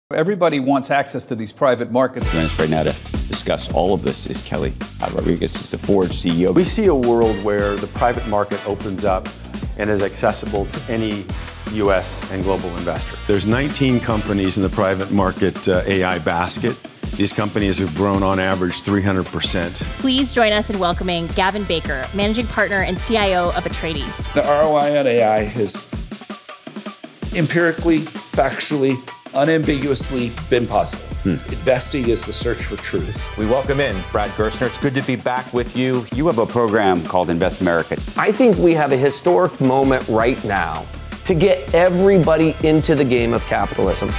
Everybody wants access to these private markets. Joining us right now to discuss all of this is Kelly Rodriques, is the Forge CEO. We see a world where the private market opens up and is accessible to any U.S. and global investor. There's 19 companies in the private market AI basket. These companies have grown on average 300%. Please join us in welcoming Gavin Baker, Managing Partner and CIO of Atreides. The ROI on AI has empirically, factually, unambiguously been positive. Investing is the search for truth. We welcome in Brad Gerstner. It's good to be back with you. You have a program called Invest America. I think we have a historic moment right now to get everybody into the game of capitalism.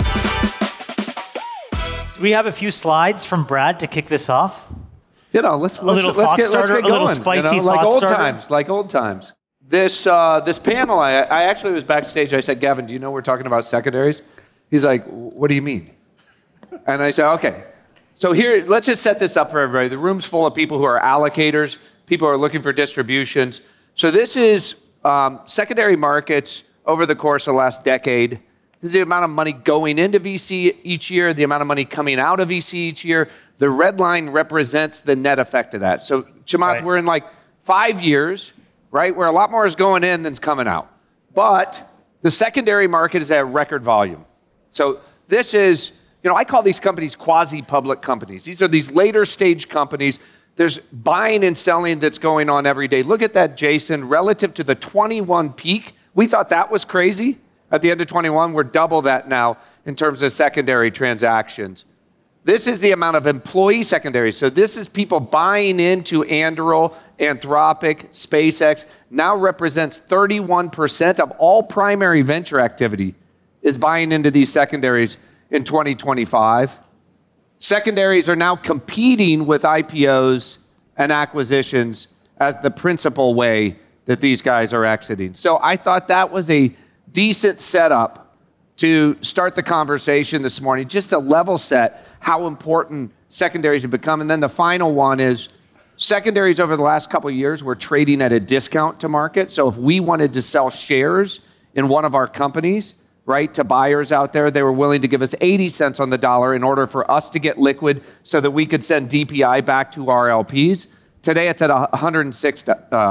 We have a few slides from Brad to kick this off. Let's get going. A little spicy like old times. This panel, I actually was backstage. I said, Gavin, do you know we're talking about secondaries? He's like, what do you mean? And I said, okay. So here, let's just set this up for everybody. The room's full of people who are allocators, people who are looking for distributions. So this is secondary markets over the course of the last decade. This is the amount of money going into VC each year, the amount of money coming out of VC each year. The red line represents the net effect of that. So, Chamath, We're in like 5 years, right, where a lot more is going in than's coming out. But the secondary market is at record volume. So this is, I call these companies quasi-public companies. These are these later stage companies. There's buying and selling that's going on every day. Look at that, Jason, relative to the 21 peak. We thought that was crazy. At the end of 21, we're double that now in terms of secondary transactions. This is the amount of employee secondaries. So this is people buying into Anduril, Anthropic, SpaceX, now represents 31% of all primary venture activity is buying into these secondaries in 2025. Secondaries are now competing with IPOs and acquisitions as the principal way that these guys are exiting. So I thought that was a decent setup to start the conversation this morning, just to level set how important secondaries have become. And then the final one is secondaries over the last couple of years were trading at a discount to market. So if we wanted to sell shares in one of our companies, right, to buyers out there, they were willing to give us 80 cents on the dollar in order for us to get liquid so that we could send DPI back to our LPs. Today it's at 106,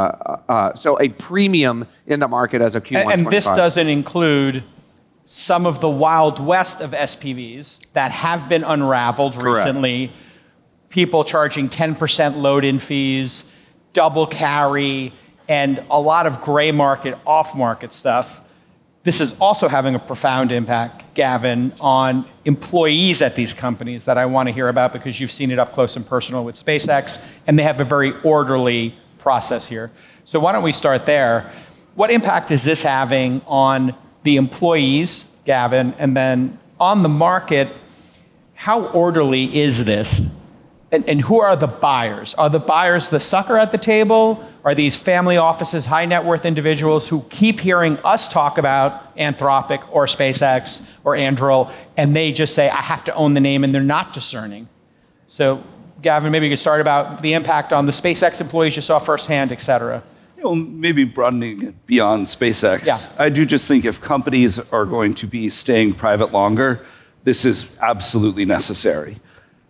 so a premium in the market as of Q1 25. And this doesn't include some of the Wild West of SPVs that have been unraveled recently. People charging 10% load-in fees, double carry, and a lot of gray market, off-market stuff. This is also having a profound impact, Gavin, on employees at these companies that I want to hear about because you've seen it up close and personal with SpaceX, and they have a very orderly process here. So why don't we start there? What impact is this having on the employees, Gavin, and then on the market? How orderly is this? And who are the buyers? Are the buyers the sucker at the table? Are these family offices, high net worth individuals who keep hearing us talk about Anthropic or SpaceX or Anduril, and they just say, I have to own the name, and they're not discerning? So, Gavin, maybe you could start about the impact on the SpaceX employees you saw firsthand, et cetera. Maybe broadening it beyond SpaceX. Yeah. I do just think if companies are going to be staying private longer, this is absolutely necessary.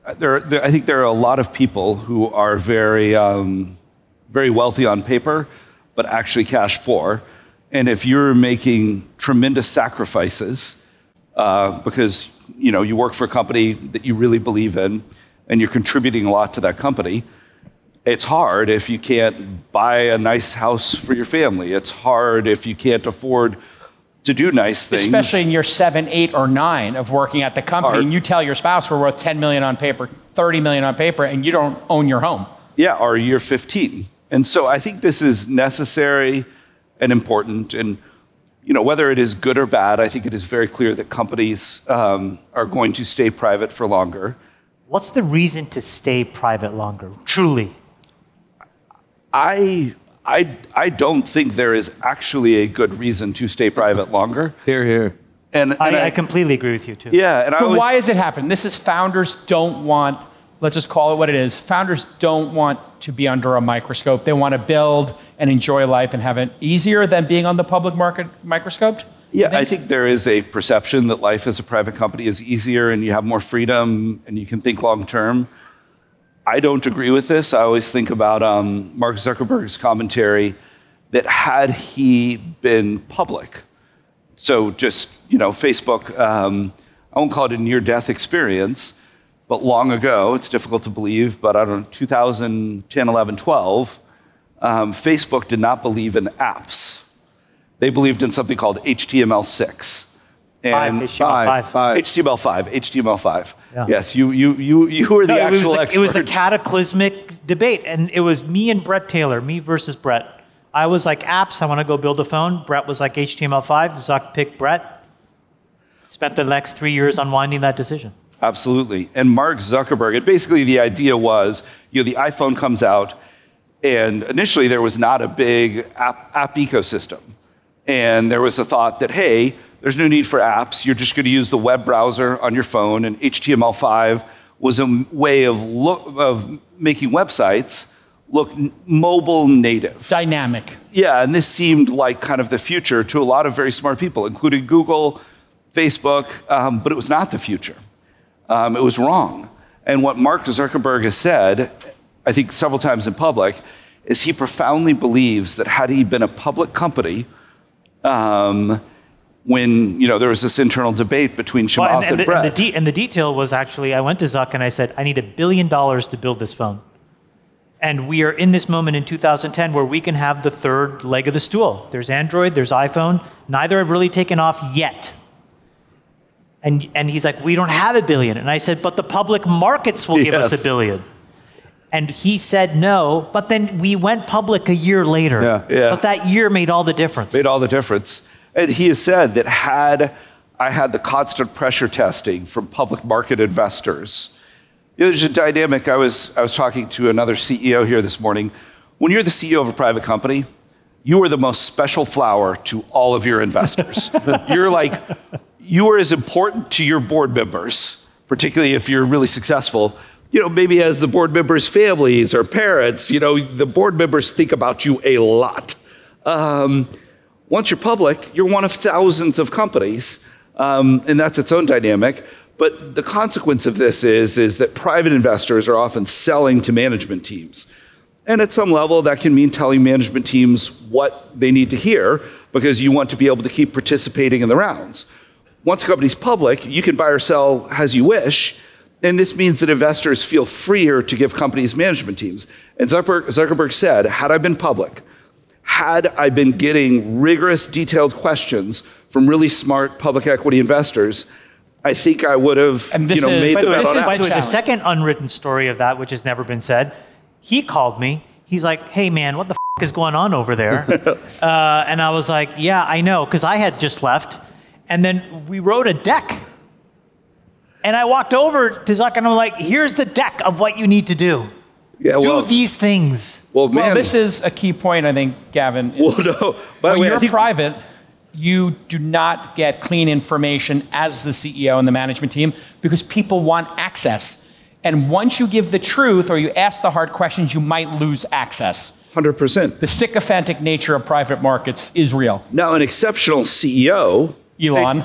I think there are a lot of people who are very wealthy on paper, but actually cash poor. And if you're making tremendous sacrifices because you work for a company that you really believe in, and you're contributing a lot to that company, it's hard if you can't buy a nice house for your family. It's hard if you can't afford to do nice things. Especially in year 7, 8, or 9 of working at the company, and you tell your spouse we're worth $10 million on paper, $30 million on paper, and you don't own your home. Yeah, or year 15. And so I think this is necessary and important. And whether it is good or bad, I think it is very clear that companies are going to stay private for longer. What's the reason to stay private longer, truly? I don't think there is actually a good reason to stay private longer. Hear, hear. And I completely agree with you, too. Yeah. And why has it happened? This is founders don't want, let's just call it what it is. Founders don't want to be under a microscope. They want to build and enjoy life and have it easier than being on the public market microscoped? Yeah, I think there is a perception that life as a private company is easier and you have more freedom and you can think long term. I don't agree with this. I always think about Mark Zuckerberg's commentary that had he been public, so just, Facebook, I won't call it a near-death experience, but long ago, it's difficult to believe, but I don't know, 2010, 11, 12, Facebook did not believe in apps. They believed in something called HTML6. And HTML5. Yeah. Yes, you were the actual expert. It was the cataclysmic debate, and it was me and Brett Taylor, me versus Brett. I was like, apps, I want to go build a phone. Brett was like, HTML5. Zuck picked Brett. Spent the next 3 years unwinding that decision. Absolutely. And Mark Zuckerberg, and basically the idea was, the iPhone comes out, and initially there was not a big app ecosystem. And there was a thought that, hey, there's no need for apps. You're just going to use the web browser on your phone. And HTML5 was a way of making websites look mobile native. Dynamic. Yeah, and this seemed like kind of the future to a lot of very smart people, including Google, Facebook, but it was not the future. It was wrong. And what Mark Zuckerberg has said, I think several times in public, is he profoundly believes that had he been a public company, when there was this internal debate between Chamath and Brett. And the detail was actually, I went to Zuck and I said, I need $1 billion to build this phone. And we are in this moment in 2010 where we can have the third leg of the stool. There's Android, there's iPhone. Neither have really taken off yet. And he's like, we don't have $1 billion. And I said, but the public markets will give us $1 billion. And he said no, but then we went public a year later. Yeah. But that year made all the difference. Made all the difference. And he has said that had I had the constant pressure testing from public market investors, there's a dynamic. I was talking to another CEO here this morning. When you're the CEO of a private company, you are the most special flower to all of your investors. You are as important to your board members, particularly if you're really successful, maybe as the board members' families or parents, the board members think about you a lot. Once you're public, you're one of thousands of companies, and that's its own dynamic. But the consequence of this is that private investors are often selling to management teams. And at some level, that can mean telling management teams what they need to hear because you want to be able to keep participating in the rounds. Once a company's public, you can buy or sell as you wish. And this means that investors feel freer to give companies management teams. And Zuckerberg said, had I been public, had I been getting rigorous, detailed questions from really smart public equity investors, I think I would have made the bet on By the way, the second unwritten story of that, which has never been said, he called me. He's like, hey, man, what the is going on over there? And I was like, yeah, I know, because I had just left. And then we wrote a deck. And I walked over to Zuck and I'm like, here's the deck of what you need to do. Do these things. Well, this is a key point, I think, Gavin. When you're private, you do not get clean information as the CEO and the management team because people want access. And once you give the truth or you ask the hard questions, you might lose access. 100%. The sycophantic nature of private markets is real. Now, an exceptional CEO, Elon,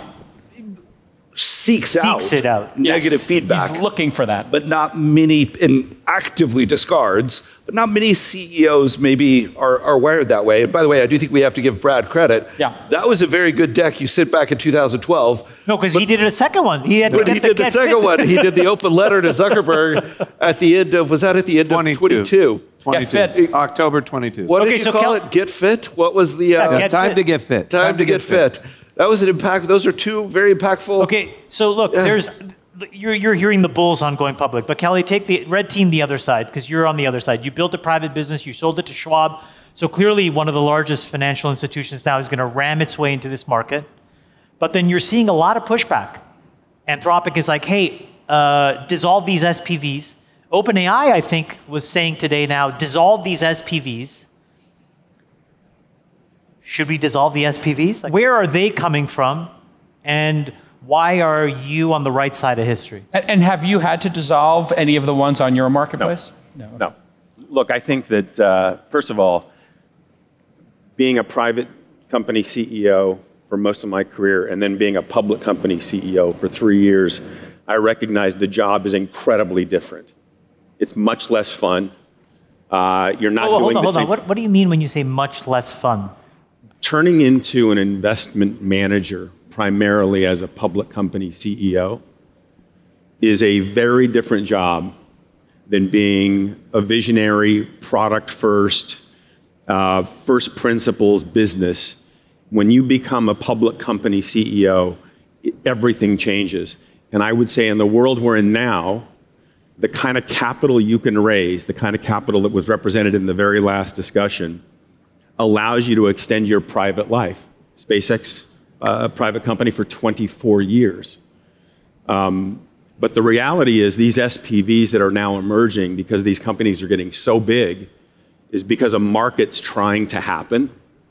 seeks it out. Negative feedback. He's looking for that. But not many, and actively discards, but not many CEOs maybe are wired that way. And by the way, I do think we have to give Brad credit. Yeah. That was a very good deck you sent back in 2012. No, because he did a second one. He did the second one. He did the open letter to Zuckerberg at the end of, was that at the end of 22? 22. October 22. What did you call it? Get fit? What was the... Time to get fit. Time to get fit. That was an impact. Those are two very impactful. Okay, so look, you're hearing the bulls on going public, but Kelly, take the red team the other side because you're on the other side. You built a private business, you sold it to Schwab, so clearly one of the largest financial institutions now is going to ram its way into this market. But then you're seeing a lot of pushback. Anthropic is like, hey, dissolve these SPVs. OpenAI, I think, was saying today now, dissolve these SPVs. Should we dissolve the SPVs? Where are they coming from? And why are you on the right side of history? And have you had to dissolve any of the ones on your marketplace? No. Look, I think that, first of all, being a private company CEO for most of my career, and then being a public company CEO for 3 years, I recognize the job is incredibly different. It's much less fun. You're not doing the same. Hold on. What do you mean when you say much less fun? Turning into an investment manager, primarily as a public company CEO, is a very different job than being a visionary, product first, first principles business. When you become a public company CEO, everything changes. And I would say in the world we're in now, the kind of capital you can raise, the kind of capital that was represented in the very last discussion, allows you to extend your private life. SpaceX, a private company for 24 years. But the reality is these SPVs that are now emerging because these companies are getting so big is because a market's trying to happen.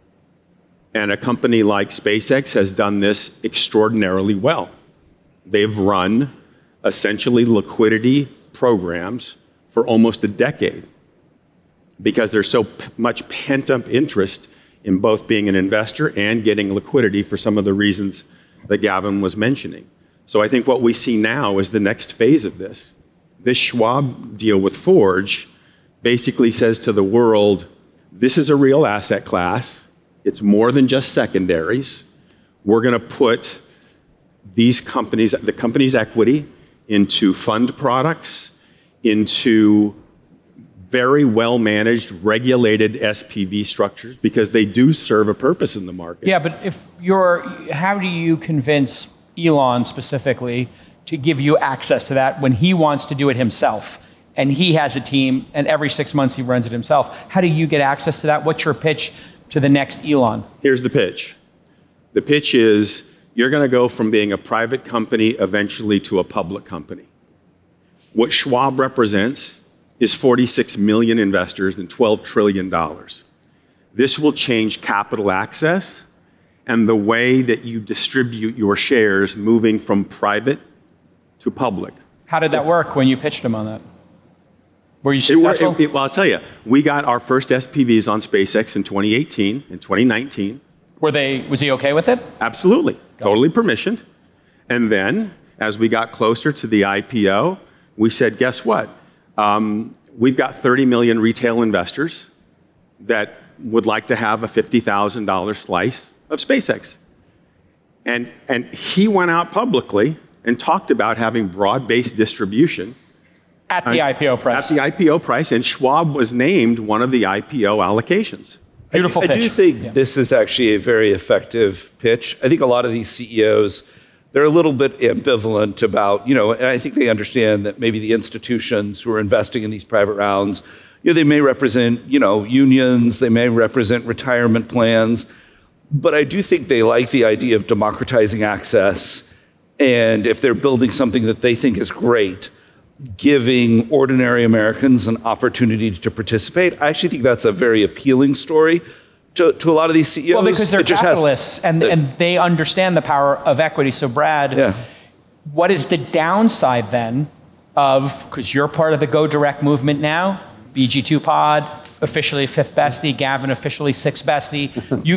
And a company like SpaceX has done this extraordinarily well. They've run essentially liquidity programs for almost a decade because there's so much pent-up interest in both being an investor and getting liquidity for some of the reasons that Gavin was mentioning. So I think what we see now is the next phase of this. This Schwab deal with Forge basically says to the world, this is a real asset class. It's more than just secondaries. We're going to put these companies, the company's equity, into fund products, into very well-managed, regulated SPV structures, because they do serve a purpose in the market. Yeah, but how do you convince Elon specifically to give you access to that when he wants to do it himself? And he has a team, and every 6 months he runs it himself. How do you get access to that? What's your pitch to the next Elon? Here's the pitch. The pitch is you're going to go from being a private company eventually to a public company. What Schwab represents is 46 million investors and $12 trillion. This will change capital access and the way that you distribute your shares moving from private to public. How did that work when you pitched him on that? Were you successful? Well, I'll tell you, we got our first SPVs on SpaceX in 2018 and 2019. Was he okay with it? Absolutely. Totally permissioned. And then, as we got closer to the IPO, we said, guess what? We've got 30 million retail investors that would like to have a $50,000 slice of SpaceX. And he went out publicly and talked about having broad-based distribution. At the IPO price. At the IPO price, and Schwab was named one of the IPO allocations. Beautiful pitch. I do think this is actually a very effective pitch. I think a lot of these CEOs, they're a little bit ambivalent about, and I think they understand that maybe the institutions who are investing in these private rounds, they may represent, unions, they may represent retirement plans, but I do think they like the idea of democratizing access, and if they're building something that they think is great, giving ordinary Americans an opportunity to participate. I actually think that's a very appealing story to a lot of these CEOs. Well, because they're capitalists and they understand the power of equity. So, Brad, what is the downside then of, because you're part of the Go Direct movement now, BG2 Pod, officially fifth bestie, Gavin officially sixth bestie.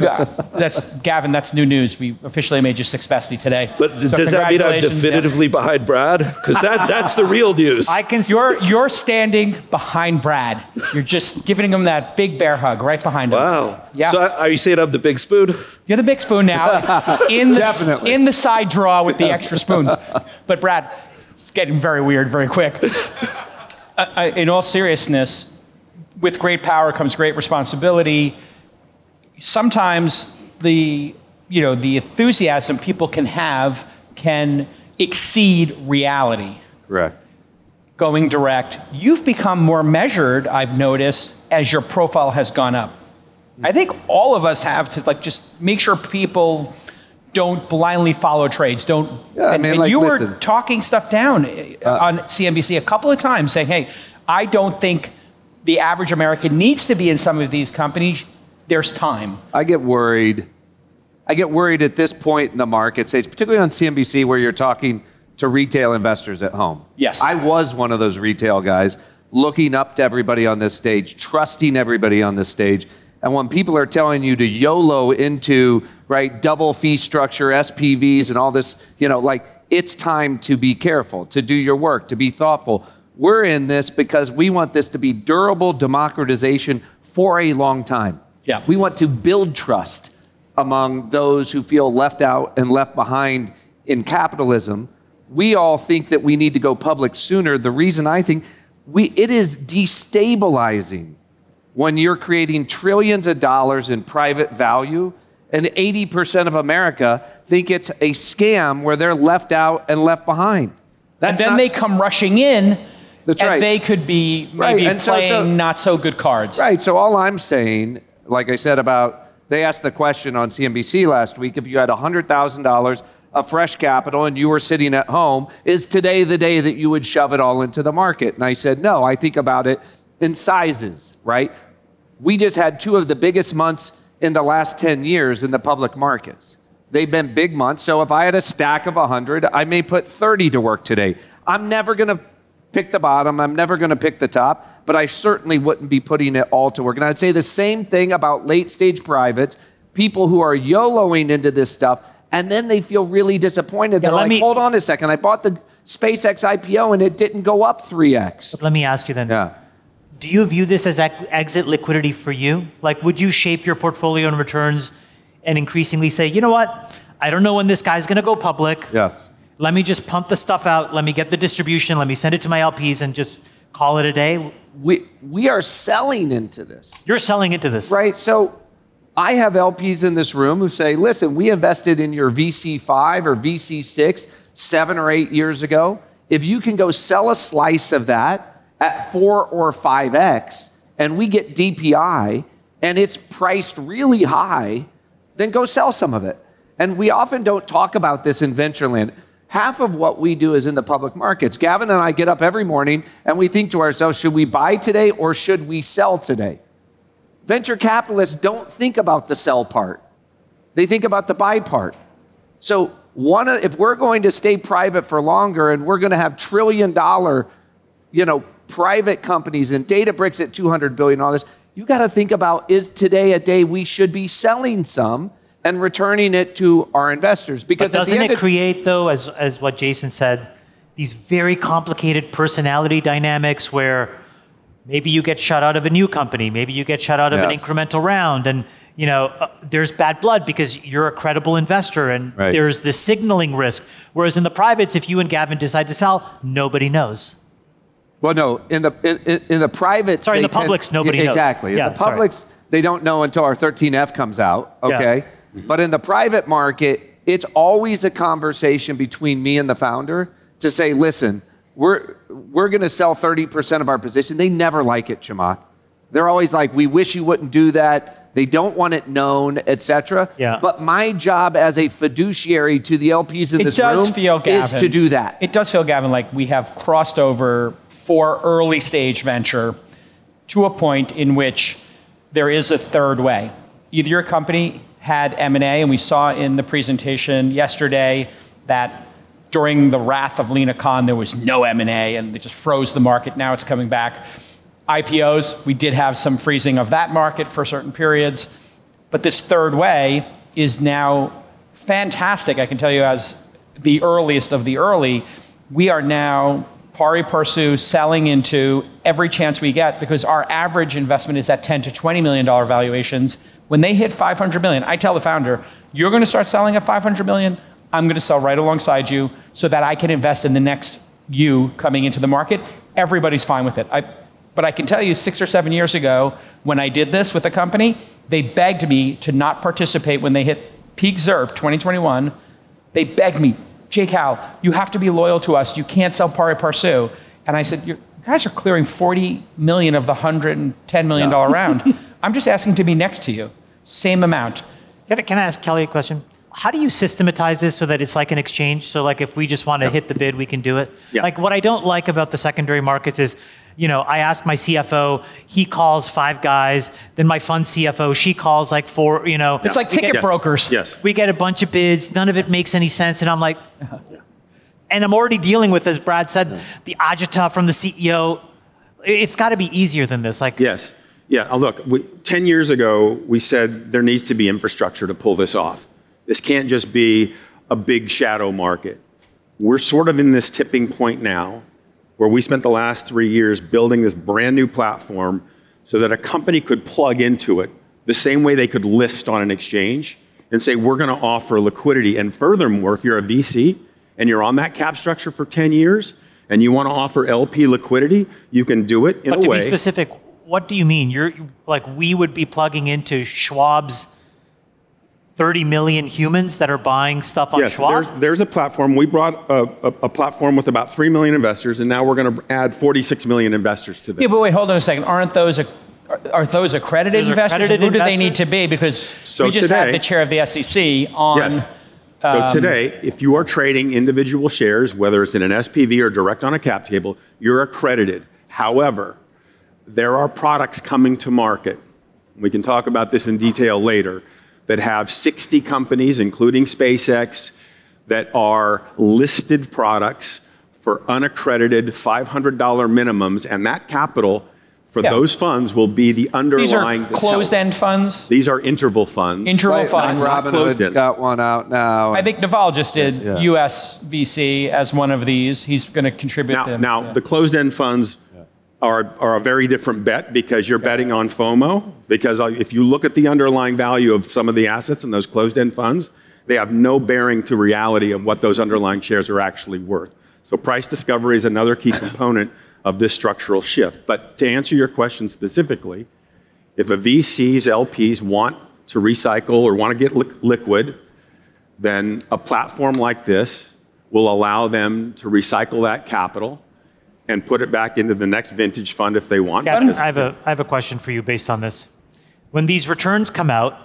Gavin, that's new news. We officially made you sixth bestie today. But does that mean I'm definitively behind Brad? Because that's the real news. You're standing behind Brad. You're just giving him that big bear hug right behind him. Wow. Yeah. So are you saying I'm the big spoon? You're the big spoon now. in the side drawer with the extra spoons. But Brad, it's getting very weird very quick. In all seriousness, with great power comes great responsibility. Sometimes the enthusiasm people can have can exceed reality. Correct. Going direct, you've become more measured, I've noticed, as your profile has gone up. I think all of us have to just make sure people don't blindly follow trades. You were talking stuff down on CNBC a couple of times saying, hey, I don't think the average American needs to be in some of these companies. There's time. I get worried. At this point in the market stage, particularly on CNBC where you're talking to retail investors at home. Yes. I was one of those retail guys looking up to everybody on this stage, trusting everybody on this stage. And when people are telling you to YOLO into, right, double fee structure, SPVs, and all this, like, it's time to be careful, to do your work, to be thoughtful. We're in this because we want this to be durable democratization for a long time. Yeah. We want to build trust among those who feel left out and left behind in capitalism. We all think that we need to go public sooner. The reason I think it is destabilizing when you're creating trillions of dollars in private value and 80% of America think it's a scam where they're left out and left behind. And then they come rushing in, That's and right. they could be maybe And playing not so good cards. Right, so all I'm saying, like I said they asked the question on CNBC last week, if you had $100,000 of fresh capital and you were sitting at home, is today the day that you would shove it all into the market? And I said, no, I think about it in sizes, right? We just had 2 of the biggest months in the last 10 years in the public markets. They've been big months, so if I had a stack of 100, I may put 30 to work today. I'm never gonna pick the bottom, I'm never gonna pick the top, but I certainly wouldn't be putting it all to work. And I'd say the same thing about late stage privates, people who are YOLOing into this stuff, and then they feel really disappointed. They're like, hold on a second, I bought the SpaceX IPO and it didn't go up 3x. Let me ask you then. Yeah. Do you view this as exit liquidity for you? Like, would you shape your portfolio and returns and increasingly say, you know what? I don't know when this guy's going to go public. Yes. Let me just pump the stuff out. Let me get the distribution. Let me send it to my LPs and just call it a day. We are selling into this. You're selling into this. Right. So I have LPs in this room who say, listen, we invested in your VC5 or VC6 7 or 8 years ago. If you can go sell a slice of that at 4 or 5x, and we get DPI, and it's priced really high, then go sell some of it. And we often don't talk about this in venture land. Half of what we do is in the public markets. Gavin and I get up every morning, and we think to ourselves, should we buy today or should we sell today? Venture capitalists don't think about the sell part. They think about the buy part. So if we're going to stay private for longer and we're going to have $1 trillion, private companies and Databricks at $200 billion, you got to think about, is today a day we should be selling some and returning it to our investors? Because but doesn't it create, though, as what Jason said, these very complicated personality dynamics where maybe you get shut out of a new company, maybe you get shut out of an incremental round, and there's bad blood because you're a credible investor, and there's this signaling risk. Whereas in the privates, if you and Gavin decide to sell, nobody knows. Well, no, in the privates... Sorry, in the publics, nobody knows. Exactly. In the publics, they don't know until our 13F comes out, okay? Yeah. But in the private market, it's always a conversation between me and the founder to say, listen, we're going to sell 30% of our position. They never like it, Chamath. They're always like, we wish you wouldn't do that. They don't want it known, et cetera. Yeah. But my job as a fiduciary to the LPs in this room is to do that. It does feel, Gavin, like we have crossed over for early stage venture to a point in which there is a third way. Either your company had M&A, and we saw in the presentation yesterday that during the wrath of Lina Khan, there was no M&A and they just froze the market. Now it's coming back. IPOs, we did have some freezing of that market for certain periods. But this third way is now fantastic. I can tell you, as the earliest of the early, we are now pari passu selling into every chance we get, because our average investment is at $10 to $20 million valuations. When they hit $500 million, I tell the founder, you're going to start selling at $500 million. I'm going to sell right alongside you so that I can invest in the next you coming into the market. Everybody's fine with it. But I can tell you 6 or 7 years ago, when I did this with a company, they begged me to not participate when they hit peak ZIRP 2021. They begged me, Jake Howell, you have to be loyal to us. You can't sell pari passu. And I said, you guys are clearing $40 million of the $110 million round. I'm just asking to be next to you. Same amount. Can I ask Kelly a question? How do you systematize this so that it's like an exchange? So like if we just want to hit the bid, we can do it? Yeah. Like what I don't like about the secondary markets is, I ask my CFO, he calls 5 guys, then my fund CFO, she calls like 4, It's like ticket brokers. Yes. We get a bunch of bids, none of it makes any sense, and I'm like, and I'm already dealing with, as Brad said, the agita from the CEO. It's got to be easier than this. Yes. Yeah, look, 10 years ago, we said there needs to be infrastructure to pull this off. This can't just be a big shadow market. We're sort of in this tipping point now where we spent the last 3 years building this brand new platform so that a company could plug into it the same way they could list on an exchange and say, we're going to offer liquidity. And furthermore, if you're a VC and you're on that cap structure for 10 years and you want to offer LP liquidity, you can do it in a way. But to be specific, what do you mean? You're like, we would be plugging into Schwab's 30 million humans that are buying stuff on Schwab? Yes, there's a platform. We brought a platform with about 3 million investors, and now we're going to add 46 million investors to this. Yeah, but wait, hold on a second. Are those accredited investors? Who do they need to be? Because we just had the chair of the SEC on. Yes. So today, if you are trading individual shares, whether it's in an SPV or direct on a cap table, you're accredited. However, there are products coming to market. We can talk about this in detail later, that have 60 companies, including SpaceX, that are listed products for unaccredited $500 minimums, and that capital for those funds will be the underlying. These are closed-end funds? These are interval funds. Funds. Robinhood's got one out now. I think Naval just did US VC as one of these. He's going to contribute them. Now the closed-end funds are a very different bet because you're betting on FOMO. Because if you look at the underlying value of some of the assets in those closed-end funds, they have no bearing to reality of what those underlying shares are actually worth. So price discovery is another key component of this structural shift. But to answer your question specifically, if a VC's LPs want to recycle or want to get liquid, then a platform like this will allow them to recycle that capital and put it back into the next vintage fund if they want. Gavin, I have a question for you based on this. When these returns come out,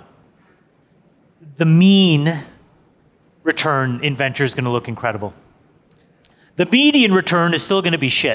the mean return in venture is going to look incredible. The median return is still going to be shit.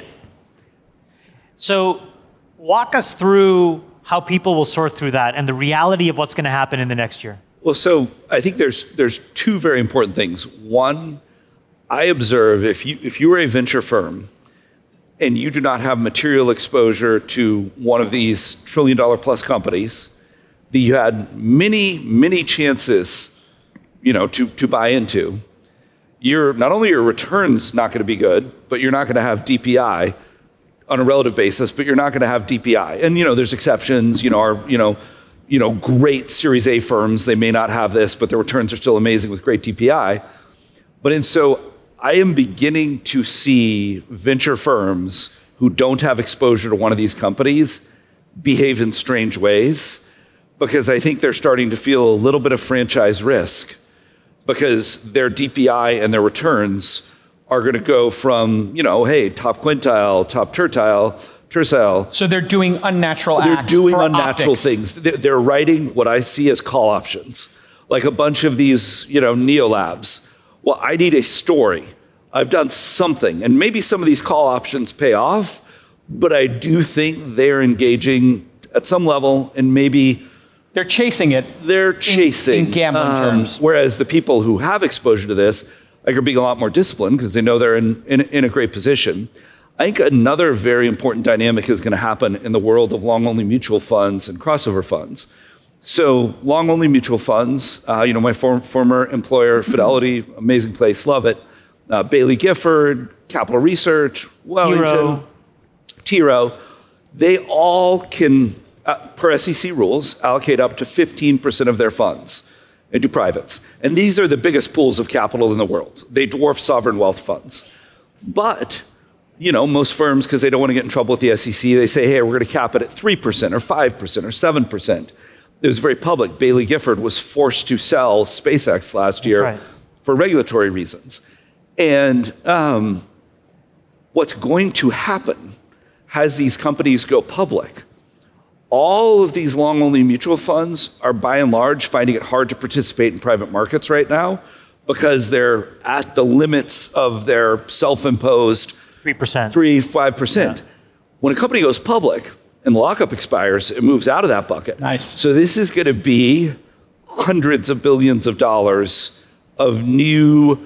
So walk us through how people will sort through that and the reality of what's going to happen in the next year. Well, so I think there's two very important things. One, I observe if you are a venture firm and you do not have material exposure to one of these $1 trillion plus companies that you had many chances, to buy into, not only your return's not going to be good, but you're not going to have DPI on a relative basis, but you're not going to have DPI. And there's exceptions. Great Series A firms, they may not have this, but their returns are still amazing with great DPI. So I am beginning to see venture firms who don't have exposure to one of these companies behave in strange ways, because I think they're starting to feel a little bit of franchise risk, because their DPI and their returns are going to go from, hey, top quintile, top tertile. So they're doing unnatural acts. They're doing unnatural optics. things. They're writing what I see as call options, like a bunch of these, Neo Labs. Well, I need a story. I've done something, and maybe some of these call options pay off, but I do think they're engaging at some level, and maybe they're chasing it. They're chasing in gambling terms. Whereas the people who have exposure to this are being a lot more disciplined because they know they're in a great position. I think another very important dynamic is going to happen in the world of long-only mutual funds and crossover funds. So long-only mutual funds, my former employer, Fidelity, amazing place, love it. Bailey Gifford, Capital Research, Wellington, T. Rowe, they all can, per SEC rules, allocate up to 15% of their funds into privates. And these are the biggest pools of capital in the world. They dwarf sovereign wealth funds. But, most firms, because they don't want to get in trouble with the SEC, they say, hey, we're going to cap it at 3% or 5% or 7%. It was very public. Bailey Gifford was forced to sell SpaceX last year for regulatory reasons. And what's going to happen as these companies go public, all of these long-only mutual funds are by and large finding it hard to participate in private markets right now because they're at the limits of their self-imposed 3%. 5%. Yeah. When a company goes public and the lockup expires, it moves out of that bucket. Nice. So this is going to be hundreds of billions of dollars of new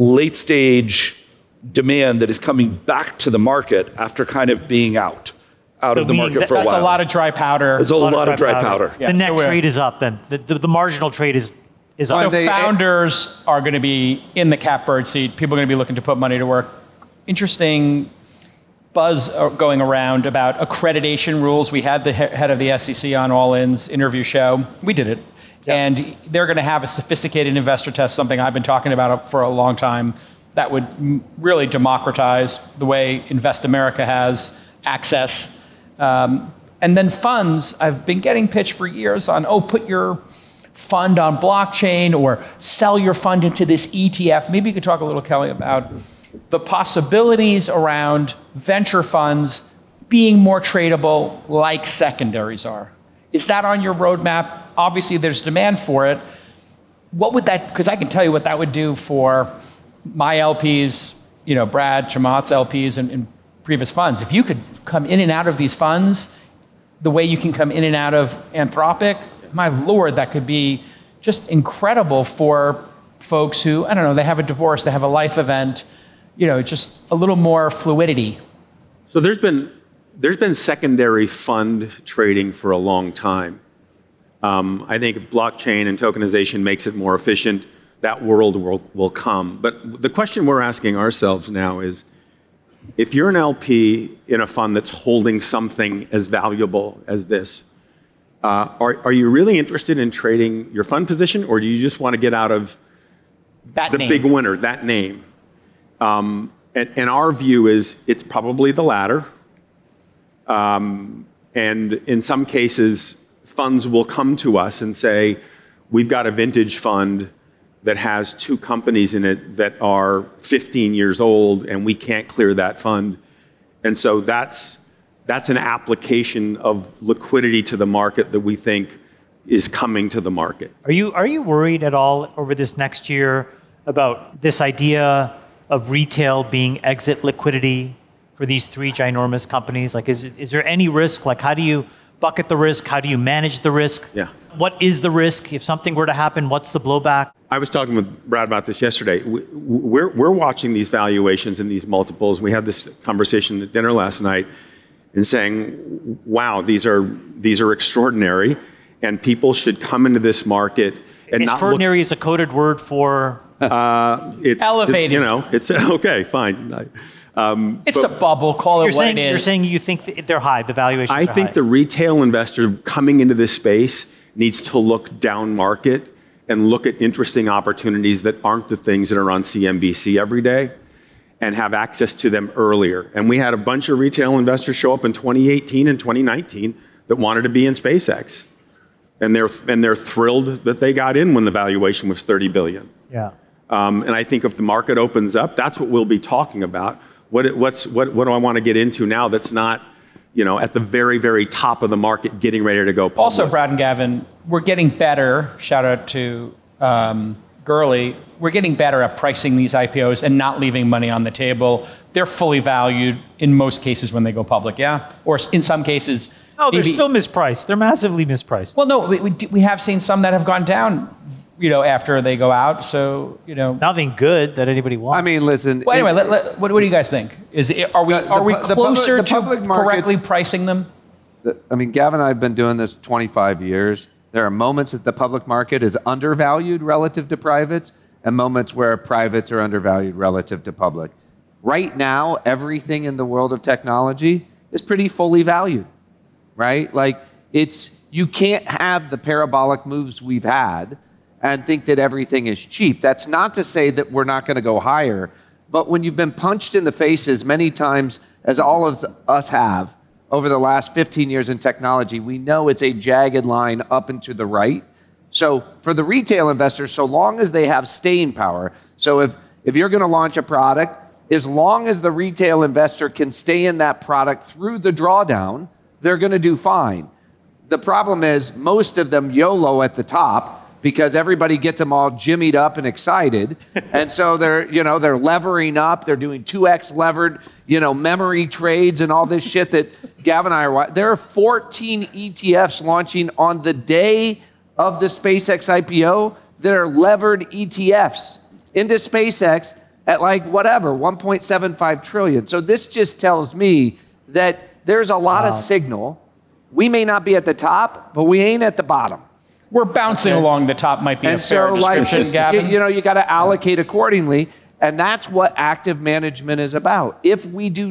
late-stage demand that is coming back to the market after kind of being out. out of the market for a while. That's a lot of dry powder. There's a lot of dry powder. The net trade is up then. The marginal trade is up. So founders are going to be in the catbird seat. People are going to be looking to put money to work. Interesting buzz going around about accreditation rules. We had the head of the SEC on All In's interview show. We did it. Yeah. And they're going to have a sophisticated investor test, something I've been talking about for a long time, that would really democratize the way Invest America has access. And then funds, I've been getting pitched for years on, put your fund on blockchain or sell your fund into this ETF. Maybe you could talk a little, Kelly, about the possibilities around venture funds being more tradable like secondaries are. Is that on your roadmap? Obviously, there's demand for it. What would that, because I can tell you what that would do for my LPs, Brad Chamath's LPs and previous funds. If you could come in and out of these funds the way you can come in and out of Anthropic, my Lord, that could be just incredible for folks who, I don't know, they have a divorce, they have a life event, just a little more fluidity. So there's been secondary fund trading for a long time. I think if blockchain and tokenization makes it more efficient, that world will come. But the question we're asking ourselves now is, if you're an LP in a fund that's holding something as valuable as this, are you really interested in trading your fund position, or do you just want to get out of the big winner, that name? And our view is it's probably the latter. And in some cases, funds will come to us and say, we've got a vintage fund that has 2 companies in it that are 15 years old, and we can't clear that fund. And so that's an application of liquidity to the market that we think is coming to the market. Are you worried at all over this next year about this idea of retail being exit liquidity for these 3 ginormous companies? Like, is there any risk? Like, how do you bucket the risk? How do you manage the risk? Yeah. What is the risk? If something were to happen, what's the blowback? I was talking with Brad about this yesterday. We're watching these valuations and these multiples. We had this conversation at dinner last night and saying, wow, these are extraordinary, and people should come into this market and extraordinary is a coded word for it's elevated. It's okay, fine. It's a bubble. Call it what it is. You're saying you think they're high. The valuations. I think high. the retail investor coming into this space needs to look down market and look at interesting opportunities that aren't the things that are on CNBC every day, and have access to them earlier. And we had a bunch of retail investors show up in 2018 and 2019 that wanted to be in SpaceX, and they're thrilled that they got in when the valuation was $30 billion. Yeah. And I think if the market opens up, that's what we'll be talking about. What do I want to get into now that's not, at the very, very top of the market, getting ready to go public? Also, Brad and Gavin, we're getting better. Shout out to Gurley. We're getting better at pricing these IPOs and not leaving money on the table. They're fully valued in most cases when they go public, yeah? Or in some cases... No, they're still mispriced. They're massively mispriced. Well, no, we have seen some that have gone down, after they go out. So, nothing good that anybody wants. I mean, listen. Well, anyway, what do you guys think? Are we closer to correctly pricing them? Gavin and I have been doing this 25 years. There are moments that the public market is undervalued relative to privates, and moments where privates are undervalued relative to public. Right now, everything in the world of technology is pretty fully valued, right? Like, you can't have the parabolic moves we've had and think that everything is cheap. That's not to say that we're not going to go higher, but when you've been punched in the face as many times as all of us have over the last 15 years in technology, we know it's a jagged line up and to the right. So for the retail investors, so long as they have staying power, so if you're going to launch a product, as long as the retail investor can stay in that product through the drawdown, they're going to do fine. The problem is most of them YOLO at the top because everybody gets them all jimmied up and excited. And so they're levering up. They're doing 2x levered, memory trades and all this shit that Gavin and I are. There are 14 ETFs launching on the day of the SpaceX IPO that are levered ETFs into SpaceX at 1.75 trillion. So this just tells me that there's a lot of signal. We may not be at the top, but we ain't at the bottom. We're bouncing along the top might be a And fair so, description, Gavin. you got to allocate accordingly, and that's what active management is about. If we're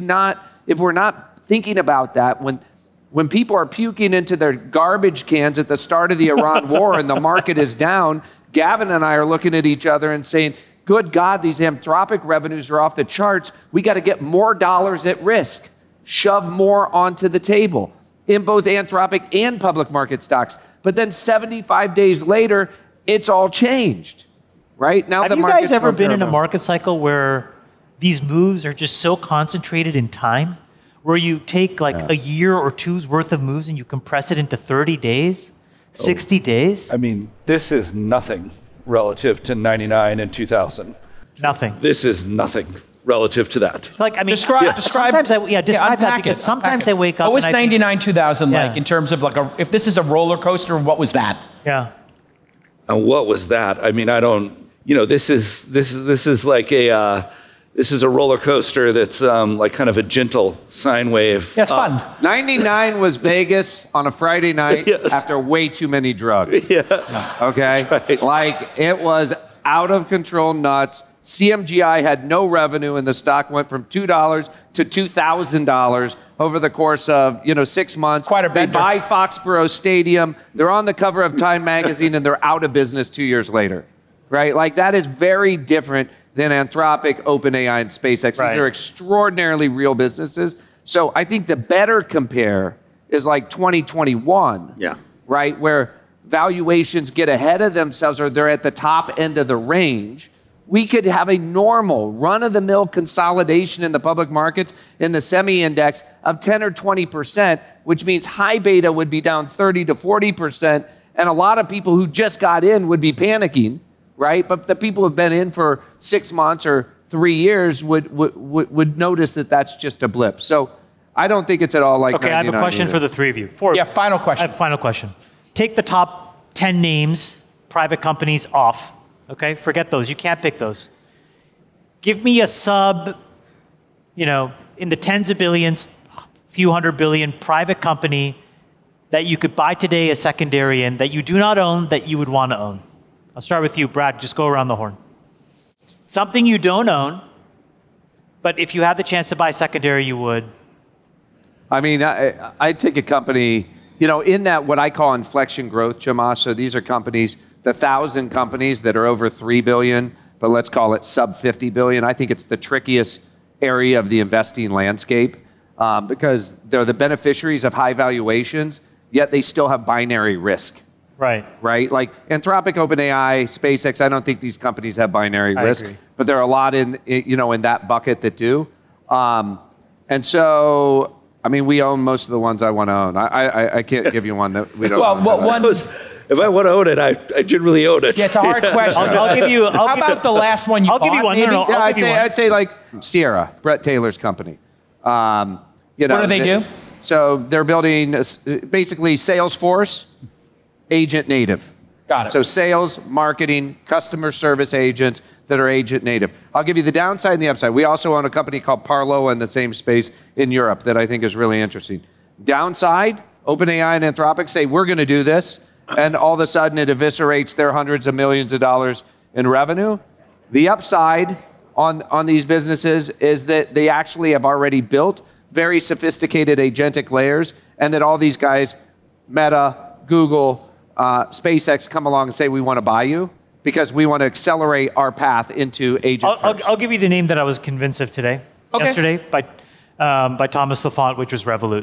not thinking about that, when people are puking into their garbage cans at the start of the Iran war and the market is down, Gavin and I are looking at each other and saying, good God, these Anthropic revenues are off the charts. We got to get more dollars at risk, shove more onto the table in both Anthropic and public market stocks. But then 75 days later, it's all changed, right? Now Have the you market's guys ever been in a comparable. market cycle where these moves are just so concentrated in time, where you take like a year or two's worth of moves and you compress it into 30 days, 60 days? I mean, this is nothing relative to 99 and 2000. Nothing. This is nothing relative to that. Like, I mean, Describe. sometimes I describe that unpack because it, sometimes unpack I it. wake up. What was and I think- 99, 2000 like Yeah. in terms of like if this is a roller coaster, what was that? Yeah. And what was that? I mean, I don't. This is like this is a roller coaster that's like kind of a gentle sine wave. Yeah, it's fun. 99 was Vegas on a Friday night Yes. after way too many drugs. Yes. Okay? Right. Like, it was out of control nuts. CMGI had no revenue, and the stock went from $2 to $2,000 over the course of 6 months. Quite a They bender. buy Foxborough Stadium. They're on the cover of Time magazine, and they're out of business 2 years later. Right? Like, that is very different than Anthropic, OpenAI, and SpaceX. Right. These are extraordinarily real businesses. So I think the better compare is like 2021. Yeah. Right? Where valuations get ahead of themselves or they're at the top end of the range. We could have a normal run-of-the-mill consolidation in the public markets in the semi-index of 10 or 20%, which means high beta would be down 30 to 40%, and a lot of people who just got in would be panicking, right? But the people who've been in for 6 months or 3 years would notice that that's just a blip. So I don't think it's at all like Okay, I have a 99 question either. for the three of you. Final question. I have a final question. Take the top 10 names, private companies off. Okay, forget those. You can't pick those. Give me a sub, in the tens of billions, few hundred billion private company that you could buy today a secondary in that you do not own that you would want to own. I'll start with you, Brad. Just go around the horn. Something you don't own, but if you had the chance to buy secondary, you would. I mean, I'd take a company, in that what I call inflection growth, Jamas. So these are companies, the 1,000 companies that are over 3 billion, but let's call it sub 50 billion. I think it's the trickiest area of the investing landscape because they're the beneficiaries of high valuations, yet they still have binary risk. Right. Right? Like Anthropic, OpenAI, SpaceX, I don't think these companies have binary I risk, agree. but there are a lot in that bucket that do. And so, I mean, we own most of the ones I want to own. I can't give you one that we don't own. If I want to own it, I generally own it. Yeah, it's a hard question. I'll give you. How about the last one you I'll bought? give you one. Maybe? No, Yeah, I'll give you one. I'd say like Sierra, Brett Taylor's company. What do they do? So they're building basically Salesforce, agent native. Got it. So sales, marketing, customer service agents that are agent native. I'll give you the downside and the upside. We also own a company called Parlo in the same space in Europe that I think is really interesting. Downside, OpenAI and Anthropic say, we're going to do this. And all of a sudden it eviscerates their hundreds of millions of dollars in revenue. The upside on these businesses is that they actually have already built very sophisticated agentic layers, and that all these guys, Meta, Google, SpaceX, come along and say, we want to buy you because we want to accelerate our path into agent first. I'll give you the name that I was convinced of today, yesterday, by Thomas Lafont, which was Revolut.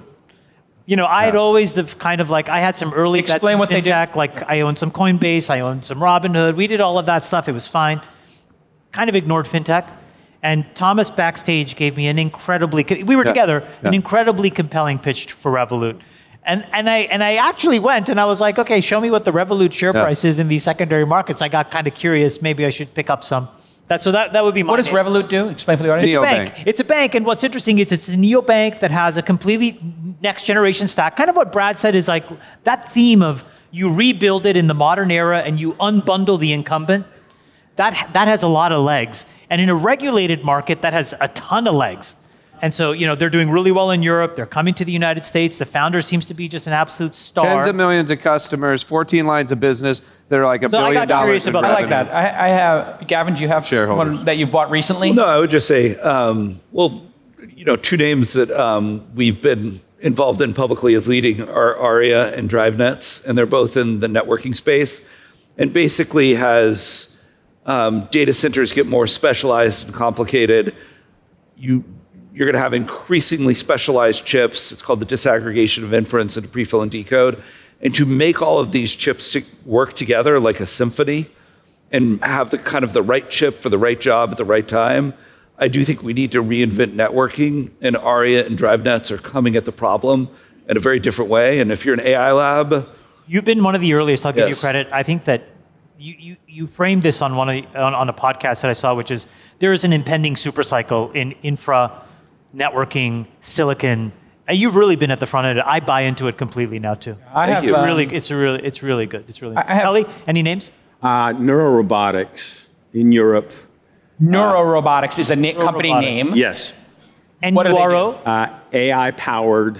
I had always I had some early bets Explain in what they do. fintech, like I owned some Coinbase, I owned some Robinhood. We did all of that stuff. It was fine. Kind of ignored fintech. And Thomas backstage gave me an we were together, an incredibly compelling pitch for Revolut. And I actually went and I was like, okay, show me what the Revolut share price is in these secondary markets. I got kind of curious. Maybe I should pick up some. That would be my What does Revolut do? Explain for the audience. It's a bank. It's a bank, and what's interesting is it's a neobank that has a completely next generation stack. Kind of what Brad said is like that theme of you rebuild it in the modern era and you unbundle the incumbent. That has a lot of legs, and in a regulated market, that has a ton of legs. And so, they're doing really well in Europe. They're coming to the United States. The founder seems to be just an absolute star. Tens of millions of customers, 14 lines of business. They're like $1 billion. I got curious about I like that. I have, Gavin, do you have Shareholders. one that you've bought recently? Well, no, I would just say, two names that we've been involved in publicly as leading are Aria and DriveNets, and they're both in the networking space. And basically has data centers get more specialized and complicated. You're going to have increasingly specialized chips. It's called the disaggregation of inference into prefill and decode. And to make all of these chips to work together like a symphony and have the right chip for the right job at the right time, I do think we need to reinvent networking. And Aria and DriveNets are coming at the problem in a very different way. And if you're an AI lab, you've been one of the earliest. I'll give you Yes. credit. I think that you framed this on on a podcast that I saw, which is there is an impending supercycle in infra, networking, silicon. And you've really been at the front of it. I buy into it completely now too. It's really good. It's really. Kelly, any names? Neurorobotics in Europe. Neurorobotics is a company name. Yes. And what NURO? AI-powered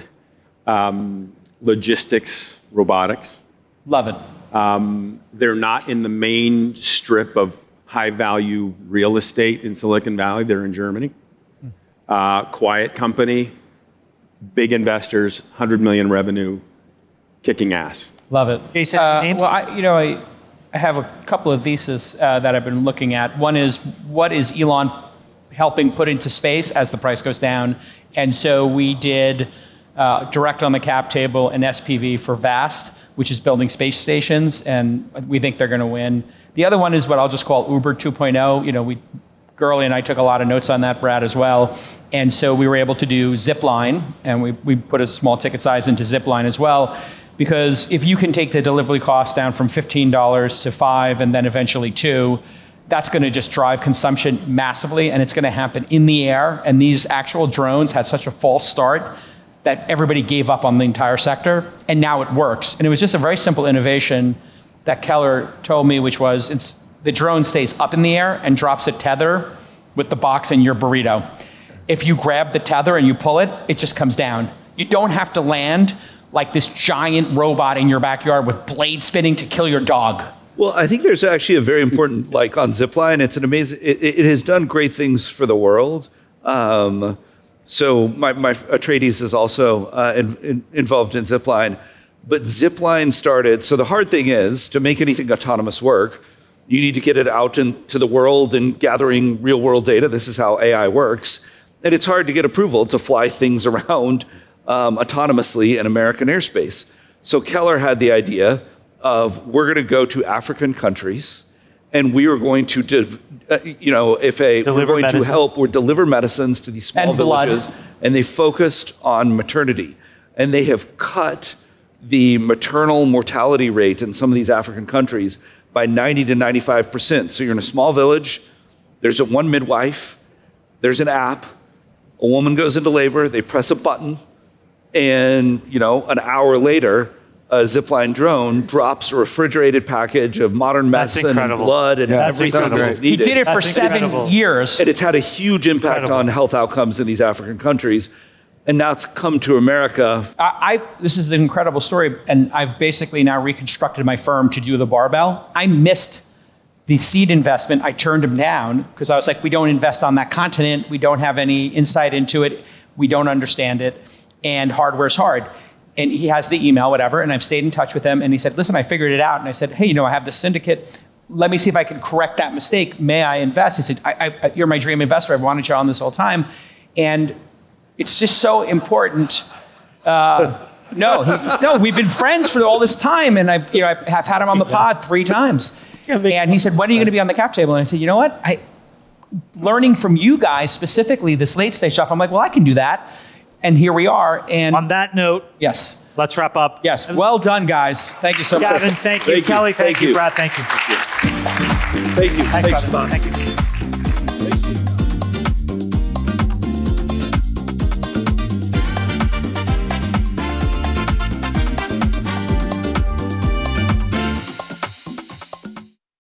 logistics robotics. Love it. They're not in the main strip of high-value real estate in Silicon Valley. They're in Germany. Quiet company, big investors, 100 million revenue, kicking ass. Love it. Jason, names? Well, I have a couple of theses that I've been looking at. One is, what is Elon helping put into space as the price goes down? And so we did direct on the cap table an SPV for Vast, which is building space stations, and we think they're going to win. The other one is what I'll just call Uber 2.0. Gurley and I took a lot of notes on that, Brad, as well. And so we were able to do Zipline, and we put a small ticket size into Zipline as well. Because if you can take the delivery cost down from $15 to $5 and then eventually $2, that's going to just drive consumption massively, and it's going to happen in the air. And these actual drones had such a false start that everybody gave up on the entire sector, and now it works. And it was just a very simple innovation that Keller told me, which was the drone stays up in the air and drops a tether with the box in your burrito. If you grab the tether and you pull it, it just comes down. You don't have to land like this giant robot in your backyard with blades spinning to kill your dog. Well, I think there's actually a very important, on Zipline, it's an amazing, it has done great things for the world. So my Atreides is also involved in Zipline. But Zipline started, so the hard thing is, to make anything autonomous work, you need to get it out into the world and gathering real world data. This is how AI works. And it's hard to get approval to fly things around autonomously in American airspace. So Keller had the idea of, we're going to go to African countries and we are going to, deliver medicines to these small villages. And they focused on maternity. And they have cut the maternal mortality rate in some of these African countries by 90 to 95%. So you're in a small village, there's one midwife, there's an app, a woman goes into labor, they press a button, and an hour later, a Zipline drone drops a refrigerated package of modern medicine and blood and everything that's needed. He did it for 7 years. And it's had a huge impact on health outcomes in these African countries. And now it's come to America. This is an incredible story, and I've basically now reconstructed my firm to do the barbell. I missed the seed investment. I turned him down because I was like, we don't invest on that continent. We don't have any insight into it. We don't understand it. And hardware's hard. And he has the email, whatever, and I've stayed in touch with him. And he said, listen, I figured it out. And I said, hey, I have this syndicate. Let me see if I can correct that mistake. May I invest? He said, you're my dream investor. I've wanted you on this whole time. And it's just so important. No, we've been friends for all this time. And I have had him on the pod 3 times. And he said, when are you going to be on the cap table? And I said, you know what? Learning from you guys, specifically this late stage stuff, I'm like, well, I can do that. And here we are. And on that note, yes, let's wrap up. Yes, well done, guys. Thank you so much. Gavin, thank you. Kelly, thank you. Brad, thank you. Thank you. Thanks, brother. Thank you.